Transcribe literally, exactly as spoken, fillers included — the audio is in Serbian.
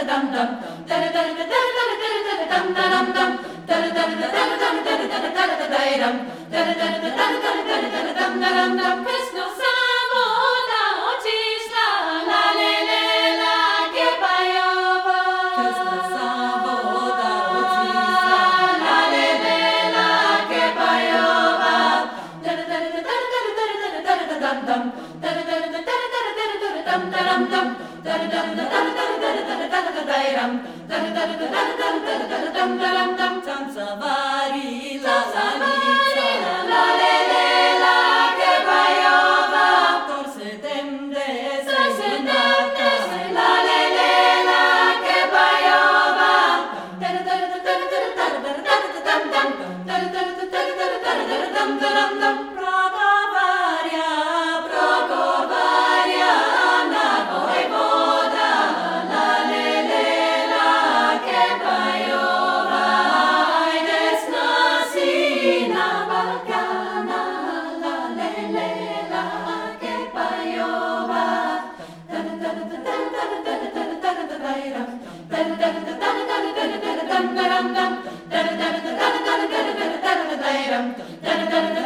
Pesno samo da očišla, la le le la que pajovo. Pesno samo da očišla, la le le la que pajova. Tanza vari la salica, La le le la que pajova. torse tende Torse serenata, tende, la le le la que pajova. Progovaria, Progovaria na vojvoda, la le le la que pajova. Desna sina Balkana, la le le la que pajova. Dum